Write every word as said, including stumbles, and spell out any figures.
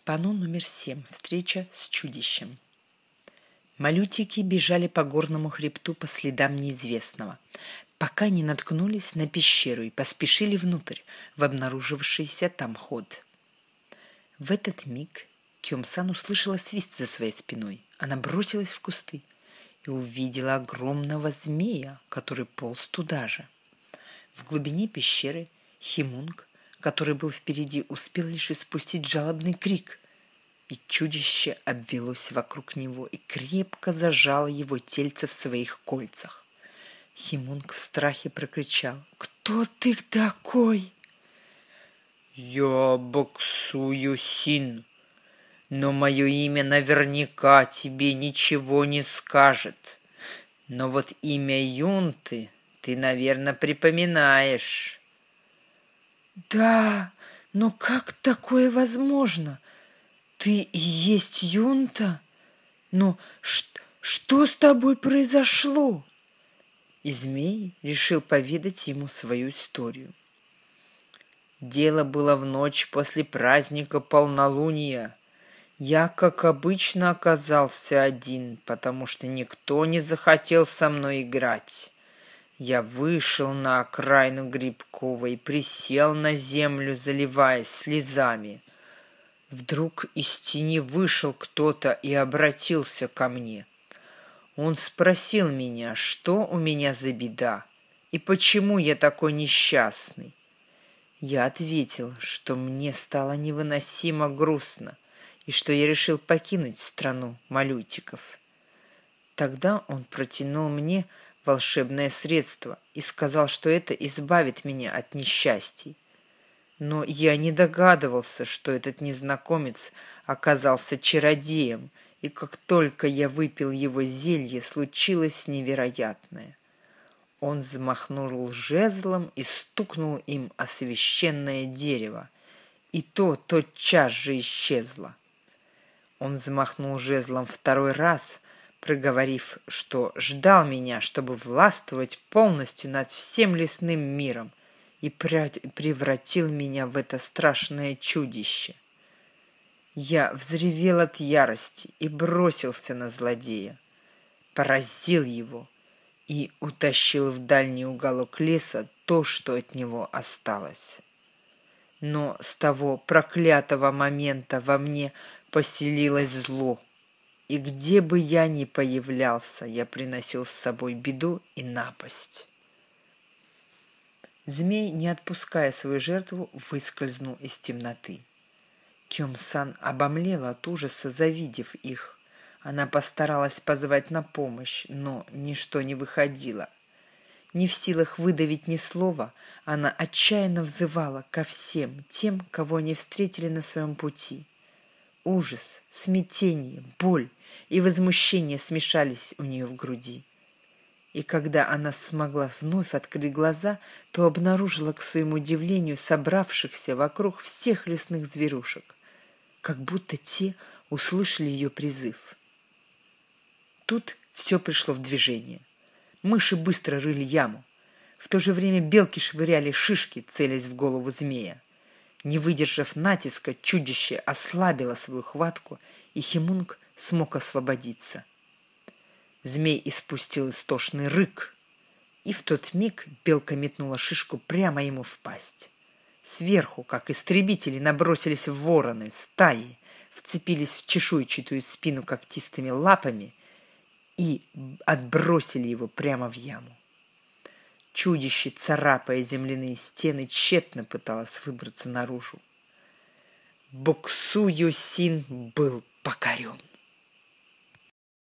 Панно номер семь. Встреча с чудищем. Малютики бежали по горному хребту по следам неизвестного, пока не наткнулись на пещеру и поспешили внутрь, в обнаружившийся там ход. В этот миг Кём-сан услышала свист за своей спиной. Она бросилась в кусты и увидела огромного змея, который полз туда же. В глубине пещеры Химунг, который был впереди, успел лишь испустить жалобный крик, и чудище обвелось вокруг него и крепко зажало его тельце в своих кольцах. Химунг в страхе прокричал: «Кто ты такой?» «Я Боксу-Юсин, но мое имя наверняка тебе ничего не скажет. Но вот имя Юнты ты, наверное, припоминаешь». «Да, но как такое возможно? Ты и есть Юнта? Но ш- что с тобой произошло?» И змей решил поведать ему свою историю. Дело было в ночь после праздника полнолуния. Я, как обычно, оказался один, потому что никто не захотел со мной играть. Я вышел на окраину Грибкова и присел на землю, заливаясь слезами. Вдруг из тени вышел кто-то и обратился ко мне. Он спросил меня, что у меня за беда и почему я такой несчастный. Я ответил, что мне стало невыносимо грустно и что я решил покинуть страну малютиков. Тогда он протянул мне волшебное средство и сказал, что это избавит меня от несчастий. Но я не догадывался, что этот незнакомец оказался чародеем, и как только я выпил его зелье, случилось невероятное. Он взмахнул жезлом и стукнул им о священное дерево, и то тотчас же исчезло. Он взмахнул жезлом второй раз, проговорив, что ждал меня, чтобы властвовать полностью над всем лесным миром, и превратил меня в это страшное чудище. Я взревел от ярости и бросился на злодея, поразил его и утащил в дальний уголок леса то, что от него осталось. Но с того проклятого момента во мне поселилось зло, и где бы я ни появлялся, я приносил с собой беду и напасть. Змей, не отпуская свою жертву, выскользнул из темноты. Кём-сан обомлела от ужаса, завидев их. Она постаралась позвать на помощь, но ничто не выходило. Не в силах выдавить ни слова, она отчаянно взывала ко всем тем, кого они встретили на своем пути. Ужас, смятение, боль и возмущение смешались у нее в груди. И когда она смогла вновь открыть глаза, то обнаружила к своему удивлению собравшихся вокруг всех лесных зверушек, как будто те услышали ее призыв. Тут все пришло в движение. Мыши быстро рыли яму. В то же время белки швыряли шишки, целясь в голову змея. Не выдержав натиска, чудище ослабило свою хватку, и Химунг смог освободиться. Змей испустил истошный рык, и в тот миг белка метнула шишку прямо ему в пасть. Сверху, как истребители, набросились вороны, стаи, вцепились в чешуйчатую спину когтистыми лапами и отбросили его прямо в яму. Чудище, царапая земляные стены, тщетно пыталось выбраться наружу. Боксу-Юсин был покорен.